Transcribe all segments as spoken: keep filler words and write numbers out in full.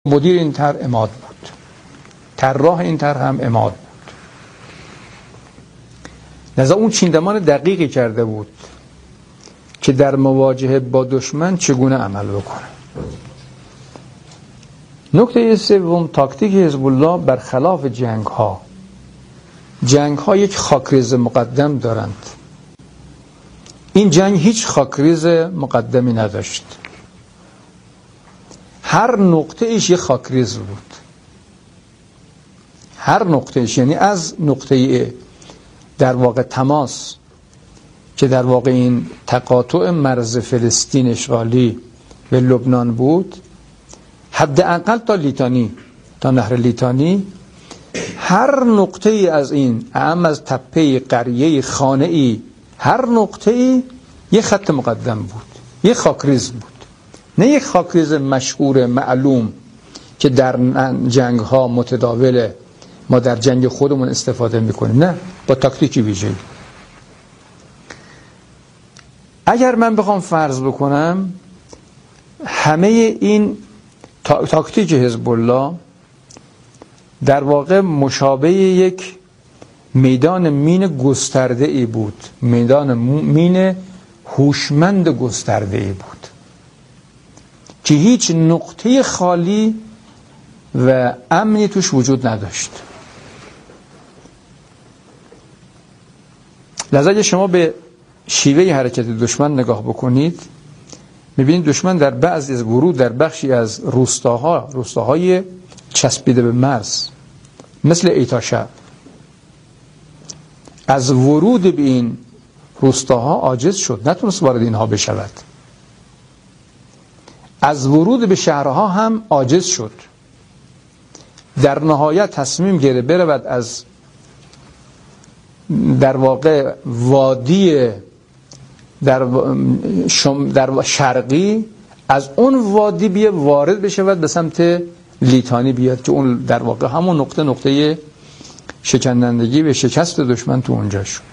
مدیر این طرح عماد بود، طراح این طرح هم عماد بود. لذا اون چیندمان دقیقی کرده بود که در مواجهه با دشمن چگونه عمل بکنه. نکته سوم، تاکتیک حزب الله برخلاف جنگ ها. جنگ ها یک خاکریز مقدم دارند، این جنگ هیچ خاکریز مقدمی نداشت. هر نقطه ایش یک خاکریز بود، هر نقطه ایش، یعنی از نقطه در واقع تماس که در واقع این تقاطع مرز فلسطین اشغالی و لبنان بود، حداقل تا لیتانی، تا نهر لیتانی، هر نقطه ای از این، اعم از تپه قریه خانه ای، هر نقطه ای یک خط مقدم بود، یک خاکریز بود. نه یک خاکریز مشهور معلوم که در جنگ ها متداوله، ما در جنگ خودمون استفاده میکنیم. نه، با تاکتیکی ویژه‌ای. اگر من بخوام فرض بکنم همه این تا... تاکتیک حزب الله در واقع مشابه یک میدان مین گسترده ای بود، میدان مین هوشمند گسترده ای بود که هیچ نقطه خالی و امنی توش وجود نداشت. لذا اگه شما به شیوه حرکت دشمن نگاه بکنید، میبینید دشمن در بعضی از ورود در بخشی از روستاها، روستاهای چسبیده به مرز مثل ایتاشب، از ورود به این روستاها عاجز شد، نتونست وارد اینها بشود. از ورود به شهرها هم عاجز شد. در نهایت تصمیم گرفت برود از در واقع وادی در شم در شرقی، از اون وادی بیه وارد بشود به سمت لیتانی بیاد که اون در واقع همون نقطه نقطه شکنندگی و شکست دشمن تو اونجا شد.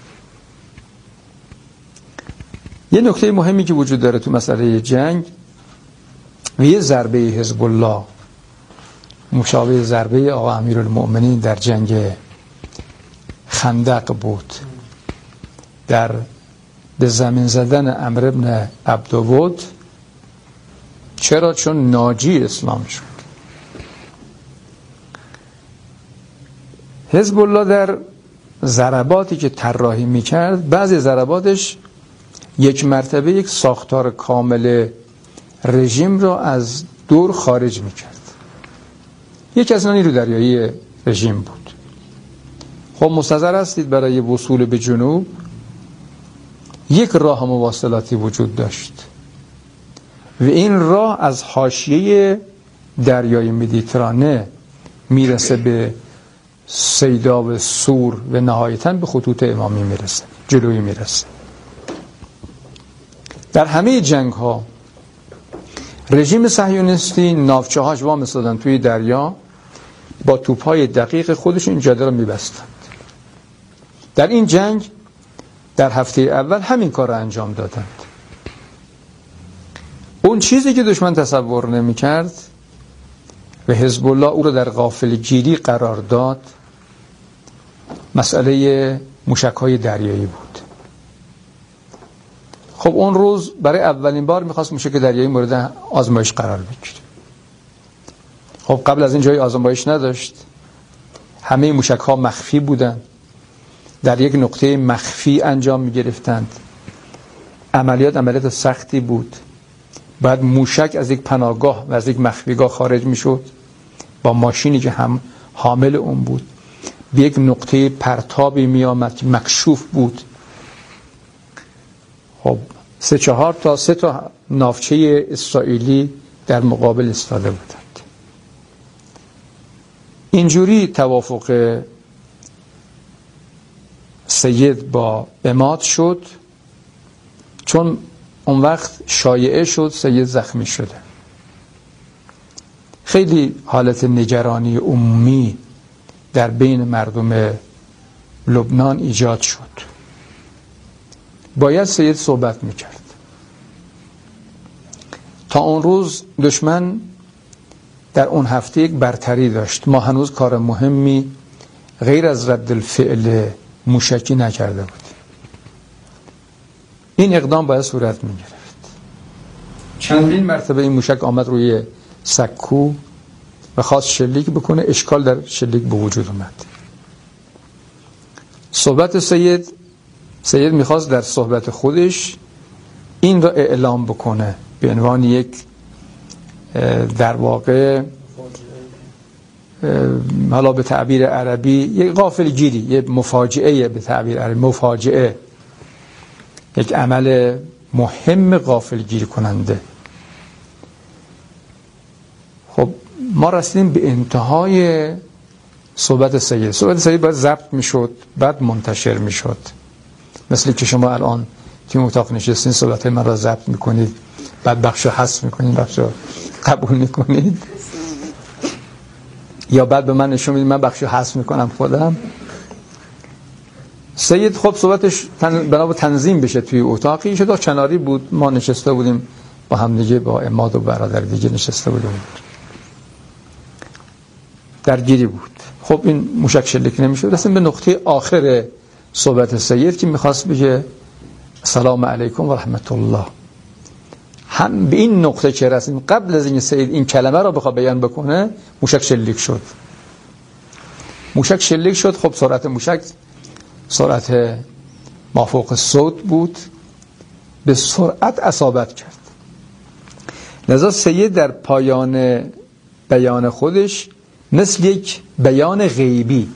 یه نکته مهمی که وجود داره تو مسئله جنگ و یه ضربه حزب الله مشابه ضربه آقا امیرالمؤمنین در جنگ خندق بود، در به زمین زدن عمرو بن عبدود. چرا؟ چون ناجی اسلام شد. حزب الله در ضرباتی که طراحی میکرد، بعضی ضرباتش یک مرتبه یک ساختار کامل رژیم را از دور خارج میکرد. یکی از نیروی دریایی رژیم بود. خب مستحضر هستید برای وصول به جنوب یک راه مواصلاتی وجود داشت و این راه از حاشیه دریای مدیترانه میرسه به سیدا و سور و نهایتاً به خطوط امامی میرسه، جلوی میرسه. در همه جنگ ها رژیم صهیونیستی ناوچه هاش وا می‌سادن توی دریا، با توپ‌های دقیق خودش این جاده رو می‌بستند. در این جنگ در هفته اول همین کار رو انجام دادند. اون چیزی که دشمن تصور نمی‌کرد و حزب الله او رو در غافلگیری قرار داد، مسئله موشک‌های دریایی بود. خب اون روز برای اولین بار میخواست موشک دریایی مورد آزمایش قرار بگیره. خب قبل از این جای آزمایش نداشت، همه موشک ها مخفی بودن، در یک نقطه مخفی انجام میگرفتند. عملیات عملیات سختی بود. بعد موشک از یک پناهگاه و از یک مخفیگاه خارج میشد با ماشینی که هم حامل اون بود، به یک نقطه پرتابی میآمد که مکشوف بود. خب سه چهار تا سه تا ناوچه اسرائیلی در مقابل ایستاده بودند. اینجوری توافق سید با عماد شد، چون اون وقت شایعه شد سید زخمی شده. خیلی حالت نگرانی عمومی در بین مردم لبنان ایجاد شد. باید سید صحبت میکرد. تا اون روز دشمن در اون هفته یک برتری داشت. ما هنوز کار مهمی غیر از رد الفعل موشکی نکرده بود. این اقدام باید صورت می گرفت. چندین مرتبه این موشک آمد روی سکو و خواست شلیک بکنه، اشکال در شلیک به وجود اومد. صحبت سید سید میخواست در صحبت خودش این را اعلام بکنه به عنوان یک در واقع حالا به تعبیر عربی یک غافلگیری، یک مفاجعه، به تعبیر عربی مفاجعه، یک عمل مهم غافلگیر کننده. خب ما رسیدیم به انتهای صحبت سید. صحبت سید باید ضبط میشد، بعد منتشر میشد. مثل که شما الان توی اتاق نشستین صحبت من را ضبط میکنید، بعد بخشو حذف میکنید، بخشو قبول میکنید، یا بعد به من نشون میدید من بخشو حذف میکنم خودم. سید خب صحبتش تن... بنا به تنظیم بشه توی اتاقی شد، کناری بود، ما نشسته بودیم با هم دیگه، با عماد و برادر دیگه نشسته بودیم، درگیری بود. خب این موشک شلیک نمیشه. رسیم به نقطه آخر صحبت سید که میخواست بگه سلام علیکم و رحمت الله. هم به این نقطه که رسیم، قبل از این سید این کلمه را بخواد بیان بکنه، موشک شلیک شد. موشک شلیک شد. خب سرعت موشک سرعت مافوق صوت بود، به سرعت اصابت کرد. لذا سید در پایان بیان خودش مثل یک بیان غیبی،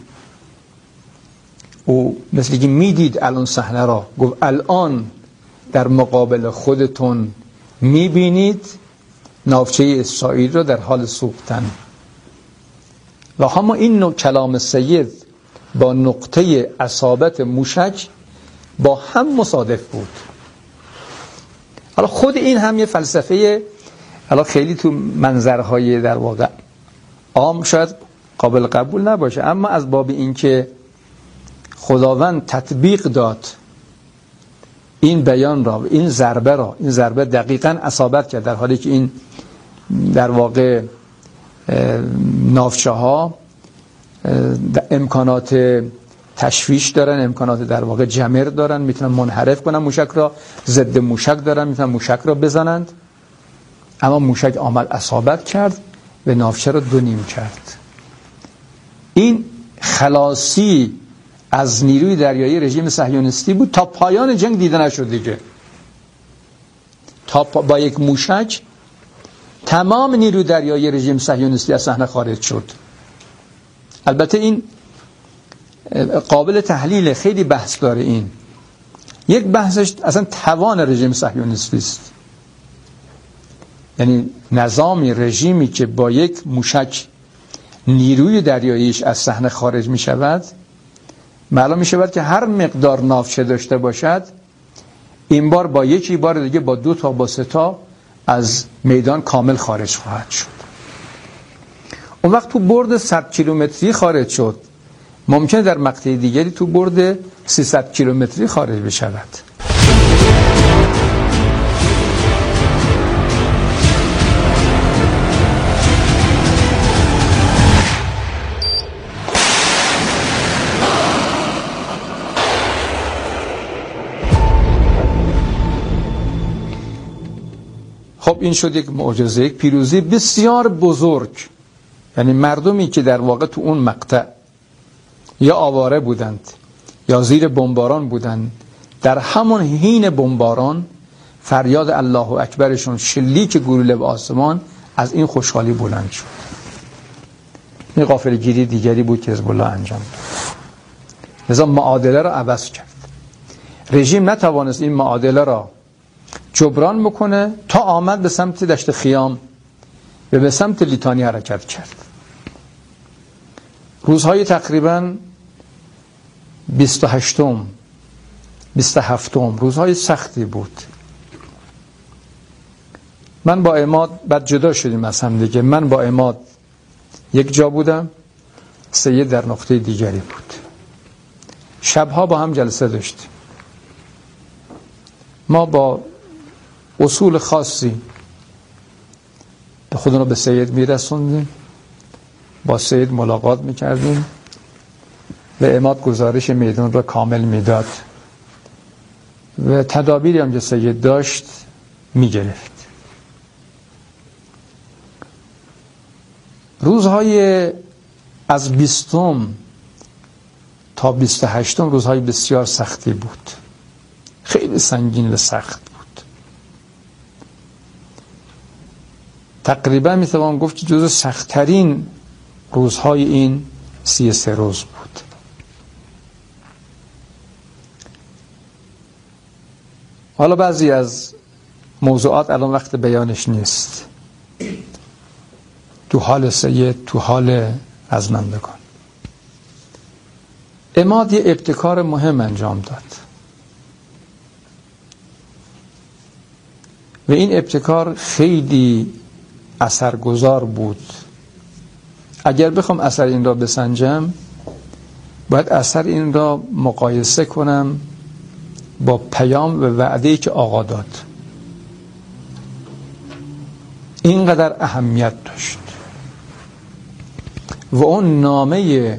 او مثل که میدید الان صحنه را، گفت الان در مقابل خودتون میبینید ناوچه اسرائیل را در حال سوختن. و همه این نوع کلام سید با نقطه اصابت موشک با هم مصادف بود. حالا خود این هم یه فلسفه، حالا خیلی تو منظرهای در واقع عام شاید قابل قبول نباشه، اما از باب این که خداوند تطبیق داد این بیان را، این ضربه را، این ضربه دقیقاً اصابت کرد، در حالی که این در واقع نافچه ها امکانات تشویش دارن، امکانات در واقع جمر دارن، میتونن منحرف کنن موشک را، ضد موشک دارن، میتونن موشک را بزنند. اما موشک آمد اصابت کرد و نافچه را دو نیم کرد. این خلاصی از نیروی دریایی رژیم صهیونیستی بود. تا پایان جنگ دیده نشد دیگه. تا با یک موشک تمام نیروی دریایی رژیم صهیونیستی از صحنه خارج شد. البته این قابل تحلیل، خیلی بحث داره. این یک بحثش اصلا توان رژیم صهیونیستی است، یعنی نظامی، رژیمی که با یک موشک نیروی دریاییش از صحنه خارج می شود، معلوم می شود که هر مقدار ناوچه داشته باشد، این بار با یکی، بار دیگه با دو تا، با سه تا از میدان کامل خارج خواهد شد. اون وقت تو برد صد کیلومتری خارج شد، ممکنه در مقطع دیگری تو برد سیصد کیلومتری خارج بشود. خب این شد یک معجزه، یک پیروزی بسیار بزرگ. یعنی مردمی که در واقع تو اون مقطع یا آواره بودند یا زیر بمباران بودند، در همون حین بمباران فریاد الله اکبرشون، شلیک گلوله به آسمان، از این خوشحالی بلند شد. این غافلگیری دیگری بود که حزب الله انجام داد. لذا معادله را عوض کرد. رژیم نتوانست این معادله را جبران بکنه تا آمد به سمت دشت خیام و به سمت لیتانی حرکت کرد. روزهای تقریبا بیست و هشتم بیست و هفتم روزهای سختی بود. من با عماد بعد جدا شدیم از هم دیگه. من با عماد یک جا بودم، سید در نقطه دیگری بود. شبها با هم جلسه داشتیم. ما با اصول خاصی خودمون رو به سید میرسوندیم، با سید ملاقات میکردیم و عماد گزارش میدان را کامل میداد و تدابیری هم که سید داشت میگرفت. روزهای از بیستم تا بیست و هشتم روزهای بسیار سختی بود، خیلی سنگین و سخت بود. تقریبا میتوان گفت که جزو سختترین روزهای این سی و سه روز بود. حالا بعضی از موضوعات الان وقت بیانش نیست، تو حال سید، تو حال رزمندگان. عماد یه ابتکار مهم انجام داد و این ابتکار خیلی اثرگذار بود. اگر بخوام اثر این را بسنجم باید اثر این را مقایسه کنم با پیام و وعده‌ای که آقا داد. اینقدر اهمیت داشت و اون نامه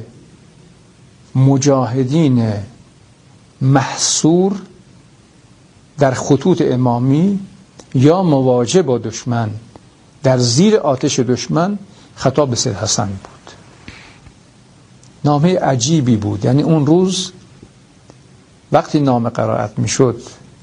مجاهدین محصور در خطوط امامی یا مواجه با دشمن در زیر آتش دشمن خطاب به سید حسن بود. نامه عجیبی بود. یعنی اون روز وقتی نامه قرائت می شد،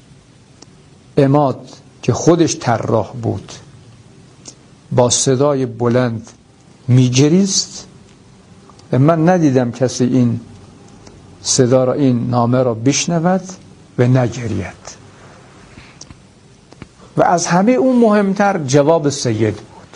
عماد که خودش طراح بود با صدای بلند می گریست و من ندیدم کسی این صدا را، این نامه را بشنود و نگرید. و از همه اون مهمتر جواب سید بود.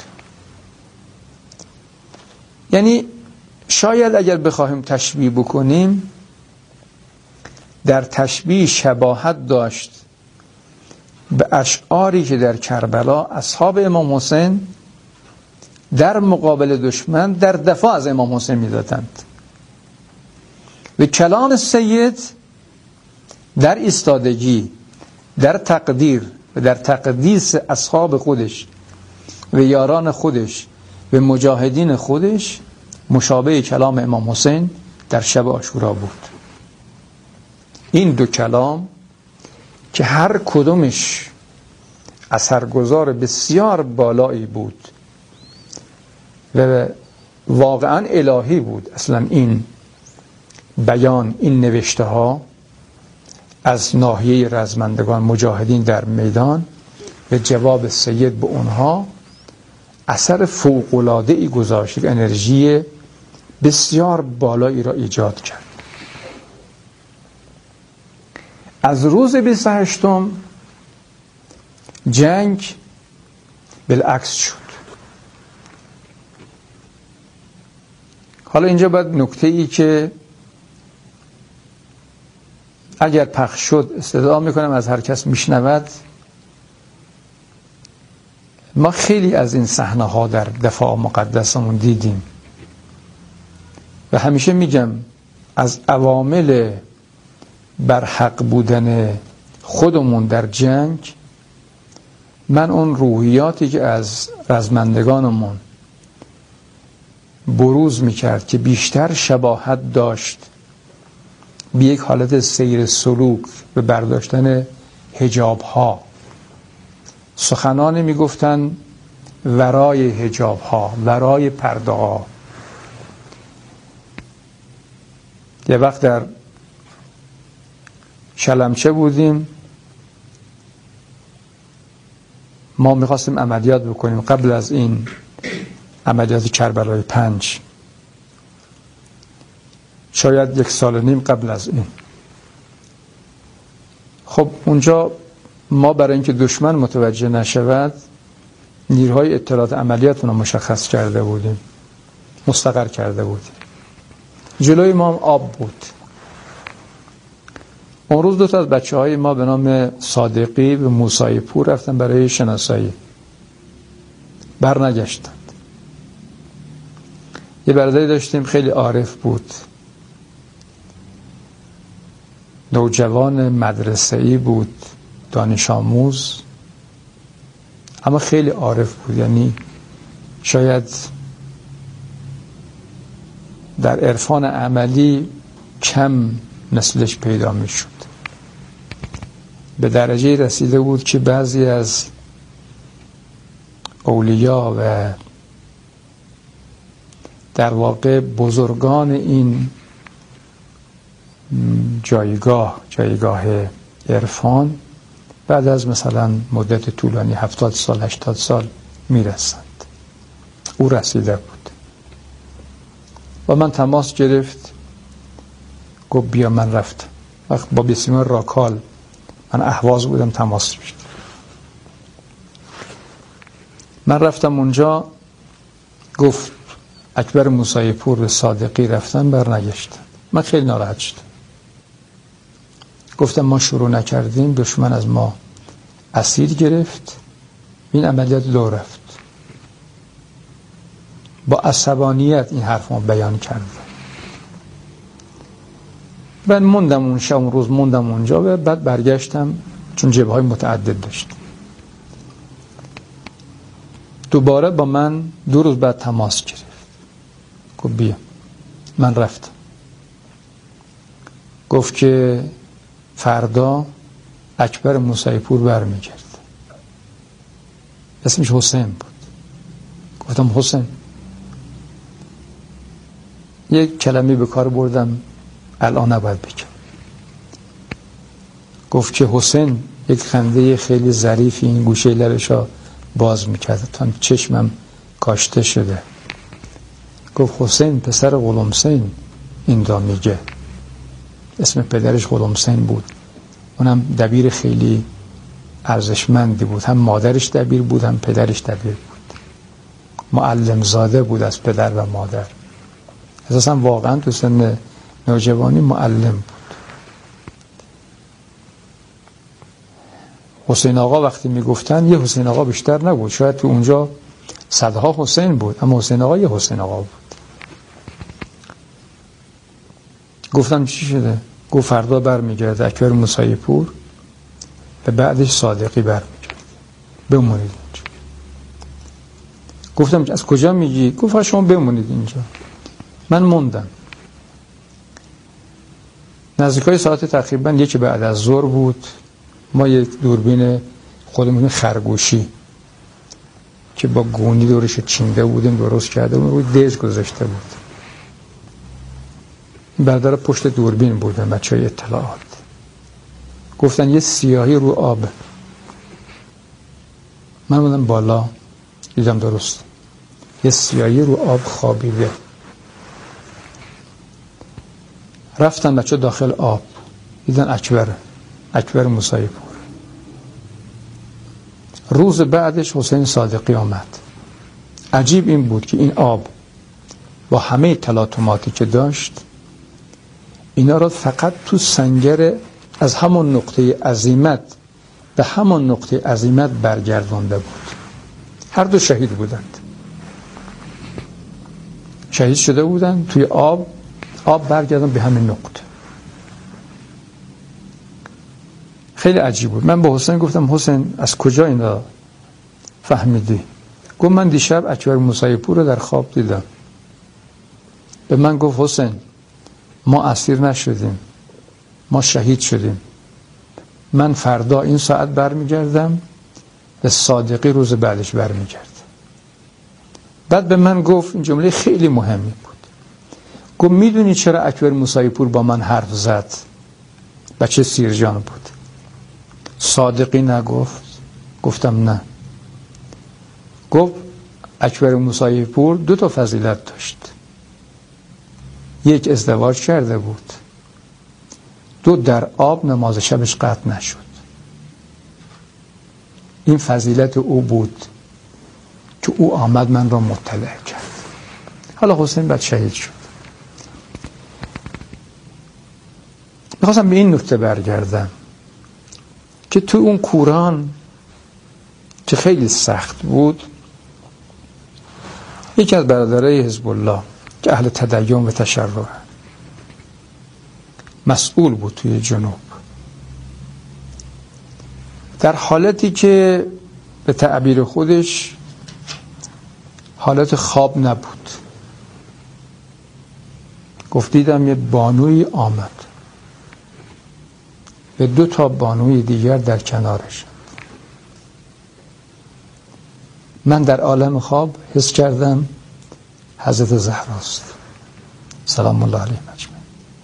یعنی شاید اگر بخواهیم تشبیه بکنیم، در تشبیه شباهت داشت به اشعاری که در کربلا اصحاب امام حسین در مقابل دشمن در دفاع از امام حسین می‌دادند و کلام سید در ایستادگی، در تقدیر و در تقدیس اصحاب خودش و یاران خودش و مجاهدین خودش مشابه کلام امام حسین در شب عاشورا بود. این دو کلام که هر کدومش اثرگذار بسیار بالایی بود و واقعا الهی بود. اصلا این بیان، این نوشته ها از ناحیه رزمندگان مجاهدین در میدان و جواب سید به اونها اثر فوق‌العاده‌ای گذاشت، انرژی بسیار بالایی را ایجاد کرد. از روز بیست و هشتم جنگ بالعکس شد. حالا اینجا باید نکته ای که اگر پخش شد استدعا میکنم از هر کس میشنود، ما خیلی از این صحنه ها در دفاع مقدسمون دیدیم و همیشه میگم از عوامل برحق بودن خودمون در جنگ، من اون روحیاتی که از رزمندگانمون بروز میکرد که بیشتر شباهت داشت به یک حالت سیر سلوک، به برداشتن حجاب ها، سخنانی میگفتن ورای حجاب ها، ورای پرده ها. یه وقت در شلمچه بودیم، ما میخواستیم عملیات بکنیم قبل از این عملیات کربلای پنج، شاید یک سال و نیم قبل از این. خب اونجا ما برای اینکه دشمن متوجه نشود نیروهای اطلاعات عملیاتون رو مشخص کرده بودیم، مستقر کرده بودیم. جلوی ما هم آب بود. اون روز دو تا از بچه های ما به نام صادقی و موسی پور رفتن برای شناسایی، بر نگشتند. یه برادری داشتیم خیلی عارف بود، نوجوان مدرسه‌ای بود، دانش آموز، اما خیلی عارف بود. یعنی شاید در عرفان عملی کم مثلش پیدا می شد. به درجه رسیده بود که بعضی از اولیا و در واقع بزرگان این جایگاه جایگاه عرفان بعد از مثلا مدت طولانی هفتاد سال هشتاد سال میرسند. او رسیده بود و من تماس گرفت، گفت بیا. من رفتم. وقت با بسیار راکال، من اهواز بودم، تماس گرفت. من رفتم اونجا، گفت اکبر موسوی پور و صادقی رفتن برنگشتن. من خیلی ناراحت شدم. گفتم ما شروع نکردیم، دشمن از ما اسیر گرفت، این عملیات لو رفت. با عصبانیت این حرف ما بیان کردم. من موندم اون شب، اون روز موندم اونجا و بعد برگشتم، چون جبهه‌های متعدد داشت. دوباره با من دو روز بعد تماس گرفت، گفت بیا. من رفتم. گفت که فردا اکبر موسوی پور برمیگرد. اسمش حسین بود. گفتم حسین. یک کلمه به کار بردم الان نباید بگم. گفت که حسین، یک خنده خیلی ظریفی این گوشه لبشا باز میکرد تا چشمم کاشته شده. گفت حسین پسر غلامحسین این دا میگه. اسم پدرش غلامحسین بود. اونم دبیر خیلی ارزشمندی بود. هم مادرش دبیر بود، هم پدرش دبیر بود. معلم زاده بود از پدر و مادر. اساسا واقعا تو سن نوجوانی معلم بود. حسین آقا وقتی میگفتن یه حسین آقا بیشتر نبود، شاید تو اونجا صدها حسین بود، اما حسین آقا یه حسین آقا بود. گفتم چی شده؟ گفت فردا برمیگرده اکبر موسوی پور و بعدش صادقی برمیگرده، بمونید اینجا. گفتم از کجا میگی؟ گفت شما بمونید اینجا. من موندم. نزدیکای ساعت تقریبا یکی بعد از ظهر بود. ما یک دوربین خودمون خرگوشی که با گونی دورش چینده بودیم درست کرده بودیم، روی دژ گذاشته بود. برادر پشت دوربین بودن بچهای اطلاعات. گفتن یه سیاهی رو آب. من بودم بالا، دیدم درست یه سیاهی رو آب خوابیده. رفتن بچه داخل آب، دیدن اکبر اکبر موسوی پور. روز بعدش حسین صادقی آمد. عجیب این بود که این آب با همه تلاطماتی که داشت اینا را فقط تو سنگر از همون نقطه عزیمت به همون نقطه عزیمت برگردانده بود. هر دو شهید بودند. شهید شده بودند توی آب، آب برگردان به همین نقطه. خیلی عجیب بود. من با حسین گفتم حسین از کجا این را فهمیدی؟ گفت من دیشب اکبر موسوی پور رو در خواب دیدم. به من گفت حسین ما اسیر نشدیم، ما شهید شدیم. من فردا این ساعت برمیگردم، به صادقی روز بعدش برمیگرد. بعد به من گفت این جمله خیلی مهمی بود. گفت میدونی چرا اکبر موسوی پور با من حرف زد؟ بچه سیرجان بود. صادقی نگفت؟ گفتم نه. گفت اکبر موسوی پور دو تا فضیلت داشت. یک، ازدواج کرده بود. دو، در آب نماز شبش قطع نشد. این فضیلت او بود که او آمد من را مطلع کرد. حالا حسین بعد شهید شد. میخواستم به این نکته برگردم که تو اون کوران که خیلی سخت بود، یکی از برادرای حزب الله که اهل تدین و تشرع مسئول بود توی جنوب، در حالتی که به تعبیر خودش حالت خواب نبود. گفت دیدم یه بانوی آمد و دو تا بانوی دیگر در کنارش. من در عالم خواب حس کردم حضرت زهراست سلام الله علیه مجمعین.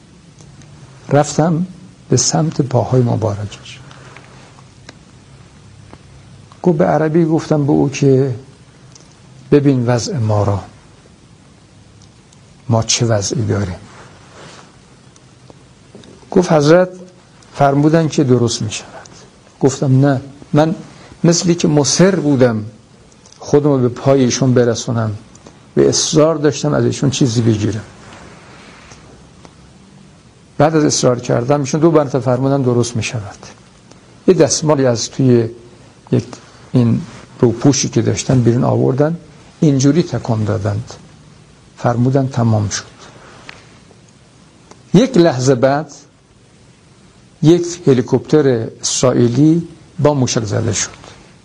رفتم به سمت پاهای مبارکش. گفت به عربی گفتم به او که ببین وضع ما را، ما چه وضعی داریم. گفت حضرت فرمودن که درست می شود. گفتم نه، من مثلی که مصر بودم خودم رو به پای ایشون برسونم و اصرار داشتم از ایشون چیزی بگیرم. بعد از اصرار کردم ایشون دو مرتبه فرمودن درست می شود. یه دستمالی از توی یک این روپوشی که داشتن بیرون آوردن، اینجوری تکان دادند، فرمودن تمام شد. یک لحظه بعد یک هلیکوپتر اسرائیلی با موشک زده شد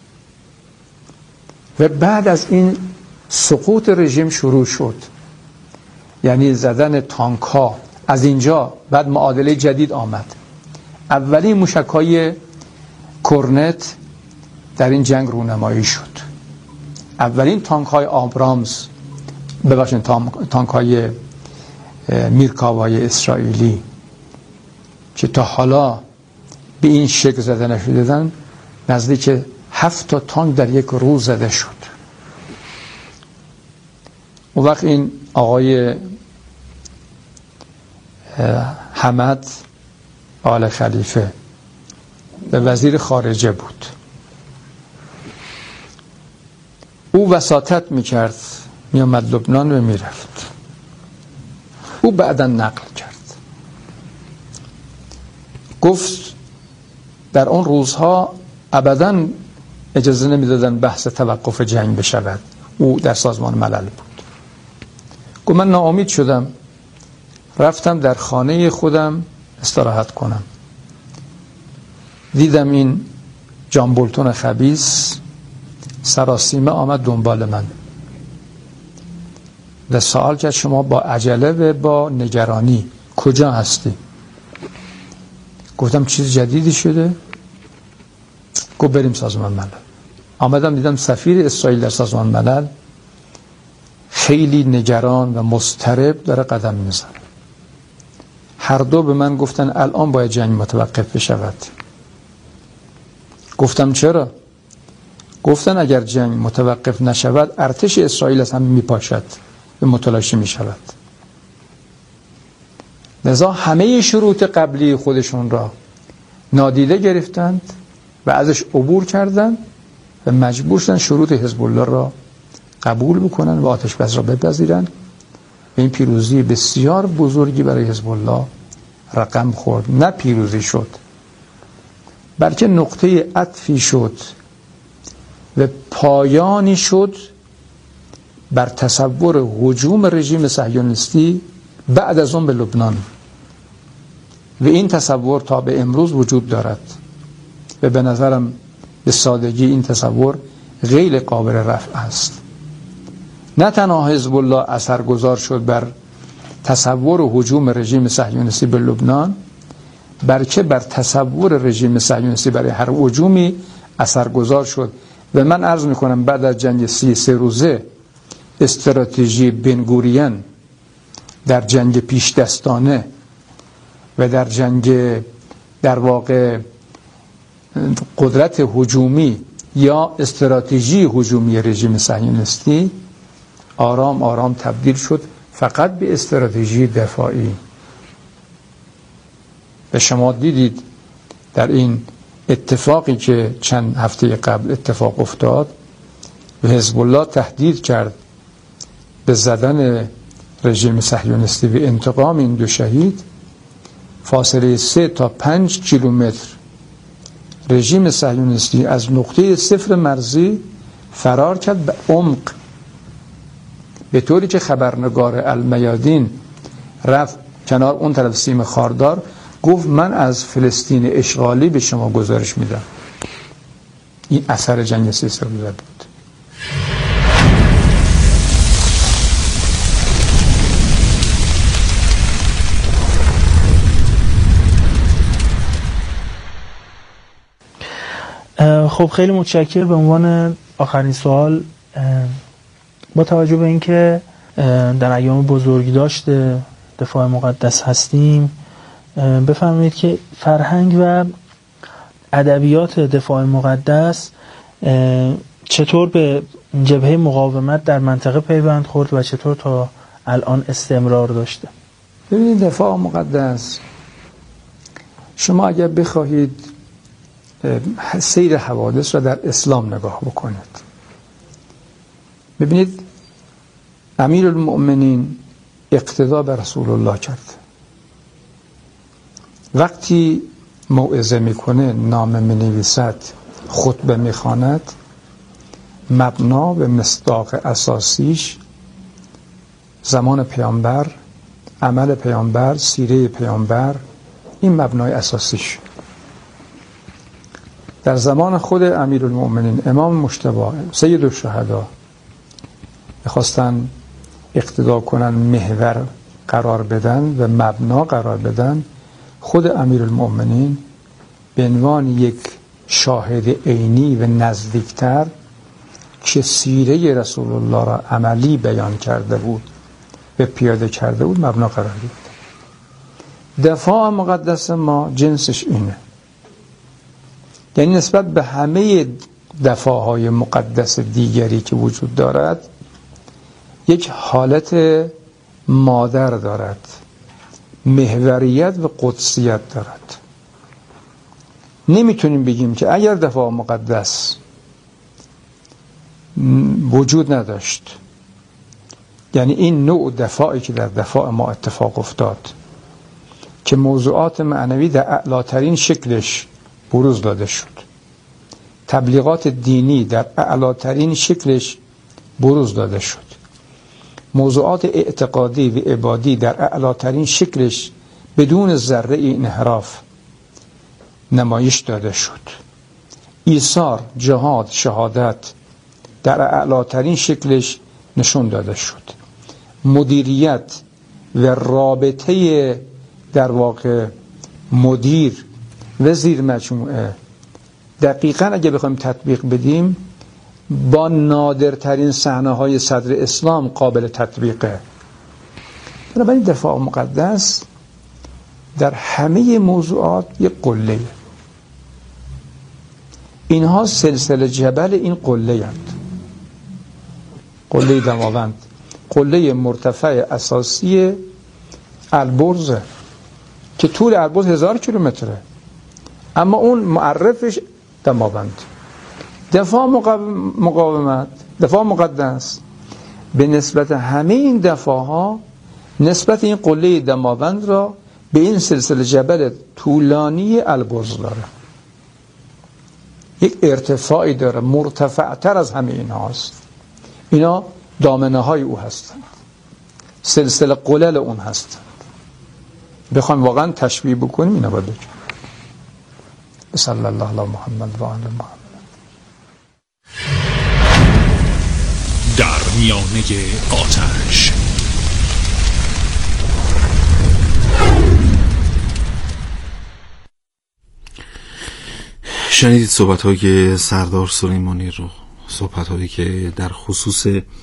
و بعد از این سقوط رژیم شروع شد، یعنی زدن تانک ها. از اینجا بعد معادله جدید آمد. اولین موشک های کورنت در این جنگ رونمایی شد. اولین تانک های آبرامز، ببخشید تانک های میرکاوای اسرائیلی که تا حالا به این شکل زده نشدن، نزدیک هفت تا تانک در یک روز زده شد. اون وقت این آقای حمد آل خلیفه به وزیر خارجه بود. او وساطت میکرد، میامد لبنان و میرفت. او بعدا نقل کرد، گفت در اون روزها ابدا اجازه نمیدادن بحث توقف جنگ بشود. او در سازمان ملل بود. گفت من ناامید شدم، رفتم در خانه خودم استراحت کنم. دیدم این جان بولتون خبیث سراسیمه آمد دنبال من و سوال کرد شما با عجله و با نگرانی کجا هستی؟ گفتم چیز جدیدی شده؟ گفت بریم سازمان ملل. آمدم دیدم سفیر اسرائیل در سازمان ملل خیلی نگران و مضطرب داره قدم میزنه. هر دو به من گفتن الان باید جنگ متوقف بشود. گفتم چرا؟ گفتن اگر جنگ متوقف نشود ارتش اسرائیل از هم میپاشد و متلاشی میشود. لذا همه شروط قبلی خودشون را نادیده گرفتند و ازش عبور کردند و مجبور شدن شروط حزب الله را قبول بکنن و آتش بس را بپذیرن و این پیروزی بسیار بزرگی برای حزب الله رقم خورد. نه پیروزی شد، بلکه نقطه عطفی شد و پایانی شد بر تصور هجوم رژیم صهیونیستی بعد از اون به لبنان و این تصور تا به امروز وجود دارد و به نظرم به سادگی این تصور غیر قابل رفع است. نه تنها حزب الله اثرگذار شد بر تصور هجوم رژیم صهیونیستی به لبنان، بلکه بر تصور رژیم صهیونیستی برای هر هجومی اثرگذار شد. و من عرض میکنم بعد از جنگ سی سه روزه استراتژی بنگوریان در جنگ پیش دستانه و در جنگ در واقع قدرت هجومی یا استراتژی هجومی رژیم صهیونیستی آرام آرام تبدیل شد فقط به استراتژی دفاعی. و شما دیدید در این اتفاقی که چند هفته قبل اتفاق افتاد و حزب الله تهدید کرد به زدن رژیم صهیونیستی و انتقام این دو شهید، فاصله سه تا پنج کیلومتر رژیم صهیونیستی از نقطه صفر مرزی فرار کرد به عمق، به طوری که خبرنگار المیادین رفت کنار اون طرف سیم خاردار، گفت من از فلسطین اشغالی به شما گزارش میدم. این اثر جنگ سی سه روزه بود. خب خیلی متشکرم. به عنوان آخرین سوال، با توجه به اینکه در ایام بزرگی داشته دفاع مقدس هستیم، بفرمایید که فرهنگ و ادبیات دفاع مقدس چطور به جبهه مقاومت در منطقه پیوند خورد و چطور تا الان استمرار داشته؟ ببینید، دفاع مقدس، شما اگر بخواهید سیر حوادث را در اسلام نگاه بکنید، ببینید امیرالمؤمنین اقتدا به رسول الله کرد. وقتی موعظه میکنه، نامه مینویسد، خطبه میخواند، مبنا به مصداق اساسیش زمان پیامبر، عمل پیامبر، سیره پیامبر، این مبنای اساسیش. در زمان خود امیرالمؤمنین امام مجتبی سید الشهدا میخواستن اقتدا کنن، محور قرار بدن و مبنا قرار بدن، خود امیرالمؤمنین به عنوان یک شاهد عینی و نزدیکتر که سیره رسول الله را عملی بیان کرده بود و پیاده کرده بود، مبنا قرار داد. دفاع مقدس ما جنسش اینه، یعنی نسبت به همه دفاعهای مقدس دیگری که وجود دارد یک حالت مادر دارد، محوریت و قدسیت دارد. نمیتونیم بگیم که اگر دفاع مقدس وجود نداشت، یعنی این نوع دفاعی که در دفاع ما اتفاق افتاد که موضوعات معنوی در اعلاترین شکلش بروز داده شد، تبلیغات دینی در اعلاترین شکلش بروز داده شد، موضوعات اعتقادی و عبادی در اعلاترین شکلش بدون ذره انحراف نمایش داده شد، ایثار، جهاد، شهادت در اعلاترین شکلش نشون داده شد، مدیریت و رابطه در واقع مدیر و زیر مجموعه دقیقاً اگه بخوایم تطبیق بدیم با نادرترین صحنه‌های صدر اسلام قابل تطبیقه. بنابراین دفاع مقدس در همه موضوعات یک قله، اینها سلسله جبل این قله هست. قله دماوند، قله مرتفع اساسی البرز که طول البرز هزار کیلومتره، اما اون معرفش دماوند. دفاع مقاومت، دفاع مقدس به نسبت همه این دفاع ها نسبت این قله دماوند را به این سلسله جبل طولانی البرز داره، یک ارتفاعی داره، مرتفع تر از همه این هاست. اینا دامنه های او هستند، سلسله قلل اون هستند. بخوایم واقعا تشبیه بکنیم اینا باید بکنیم. صلی الله علی محمد و آل محمد. در میانه آتش شنیدید صحبت های سردار سلیمانی رو، صحبت هایی که در خصوص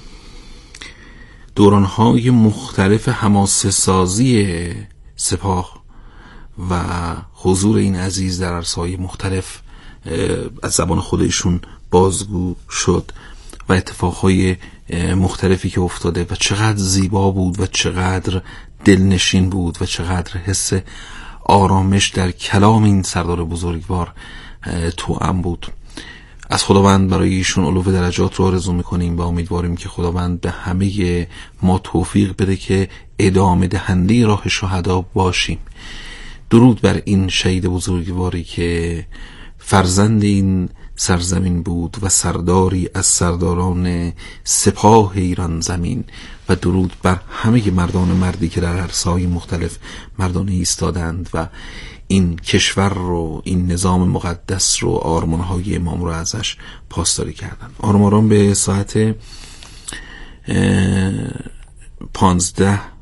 دوران های مختلف حماسه سازی سپاه و حضور این عزیز در عرصه‌های مختلف از زبان خودشون بازگو شد و اتفاقهای مختلفی که افتاده و چقدر زیبا بود و چقدر دلنشین بود و چقدر حس آرامش در کلام این سردار بزرگوار توأم بود. از خداوند برای ایشون علو درجات رو آرزو میکنیم و امیدواریم که خداوند به همه ما توفیق بده که ادامه دهنده راه شهدا باشیم. درود بر این شهید بزرگواری که فرزند این سرزمین بود و سرداری از سرداران سپاه ایران زمین، و درود بر همه مردان مردی که در عرصه‌های مختلف مردانه ایستادند و این کشور رو، این نظام مقدس رو، آرمان‌های امام رو ازش پاسداری کردن. آرام آرام به ساعت پانزده